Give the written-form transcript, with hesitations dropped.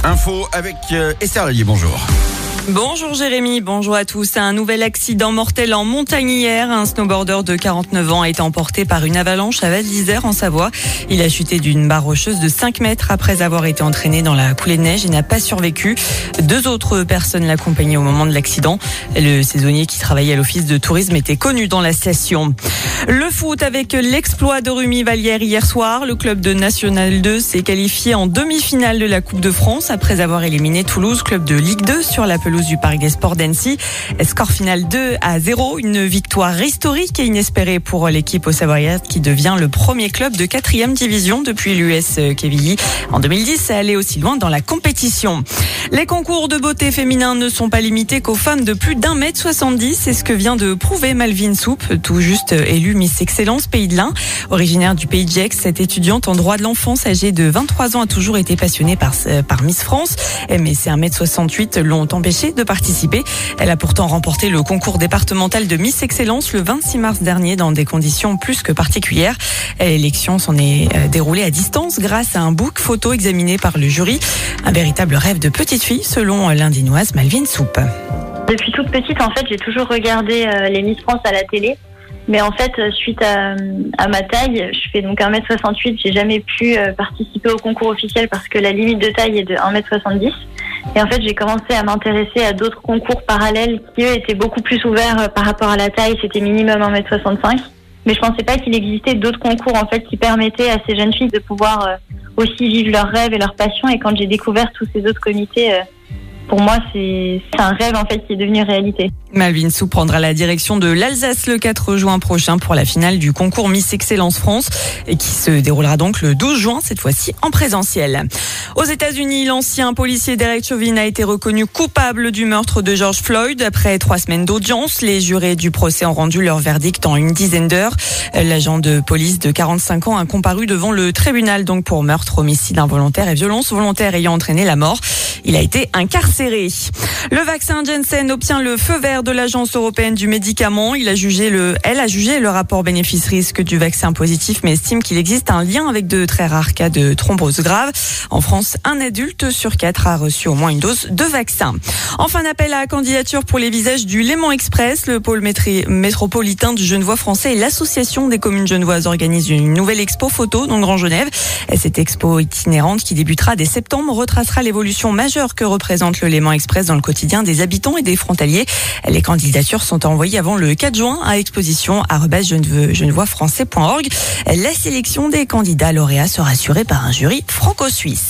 Info avec Esther Lallier, bonjour. Bonjour Jérémy, bonjour à tous. Un nouvel accident mortel en montagne hier. Un snowboarder de 49 ans a été emporté par une avalanche à Val d'Isère en Savoie. Il a chuté d'une barre rocheuse de 5 mètres après avoir été entraîné dans la coulée de neige et n'a pas survécu. 2 autres personnes l'accompagnaient au moment de l'accident. Le saisonnier qui travaillait à l'office de tourisme était connu dans la station. Le foot avec l'exploit de Rumi-Vallière hier soir. Le club de National 2 s'est qualifié en demi-finale de la Coupe de France après avoir éliminé Toulouse, club de Ligue 2 sur la pelouse du Parc des Sports d'Annecy. Score final 2-0, une victoire historique et inespérée pour l'équipe savoyarde qui devient le premier club de 4e division depuis l'US Quevilly. En 2010, ça allait aussi loin dans la compétition. Les concours de beauté féminin ne sont pas limités qu'aux femmes de plus d'1m70. C'est ce que vient de prouver Malvine Soupe, tout juste élue Miss Excellence Pays de l'Ain. Originaire du Pays de Gex, cette étudiante en droit de l'enfance âgée de 23 ans a toujours été passionnée par Miss France. Mais ses 1m68 l'ont empêchée de participer. Elle a pourtant remporté le concours départemental de Miss Excellence le 26 mars dernier dans des conditions plus que particulières. L'élection s'en est déroulée à distance grâce à un book photo examiné par le jury. Un véritable rêve de petite fille selon l'Indinoise Malvine Soupe. Depuis toute petite, en fait, j'ai toujours regardé les Miss France à la télé. Mais en fait, suite à ma taille, je fais donc 1m68, j'ai jamais pu participer au concours officiel parce que la limite de taille est de 1m70. Et en fait, j'ai commencé à m'intéresser à d'autres concours parallèles qui, eux, étaient beaucoup plus ouverts par rapport à la taille. C'était minimum 1m65. Mais je pensais pas qu'il existait d'autres concours, en fait, qui permettaient à ces jeunes filles de pouvoir aussi vivre leurs rêves et leurs passions. Et quand j'ai découvert tous ces autres comités, pour moi, c'est un rêve, en fait, qui est devenu réalité. Malvine Soupe prendra la direction de l'Alsace le 4 juin prochain pour la finale du concours Miss Excellence France et qui se déroulera donc le 12 juin, cette fois-ci en présentiel. Aux États-Unis, l'ancien policier Derek Chauvin a été reconnu coupable du meurtre de George Floyd. Après 3 semaines d'audience, les jurés du procès ont rendu leur verdict en une dizaine d'heures. L'agent de police de 45 ans a comparu devant le tribunal donc pour meurtre, homicide involontaire et violence volontaire ayant entraîné la mort. Il a été incarcéré. Le vaccin Janssen obtient le feu vert de l'Agence européenne du médicament. Elle a jugé le rapport bénéfice-risque du vaccin positif, mais estime qu'il existe un lien avec de très rares cas de thrombose grave. En France, 1 adulte sur 4 a reçu au moins une dose de vaccin. Enfin, un appel à candidature pour les visages du Léman Express. Le pôle métropolitain du Genevois français et l'association des communes genevoises organisent une nouvelle expo photo dans Grand Genève. Cette expo itinérante qui débutera dès septembre retracera l'évolution majeure que représente le Léman Express dans le quotidien des habitants et des frontaliers. Les candidatures sont envoyées avant le 4 juin à exposition@genevoisfrançais.org. La sélection des candidats lauréats sera assurée par un jury franco-suisse.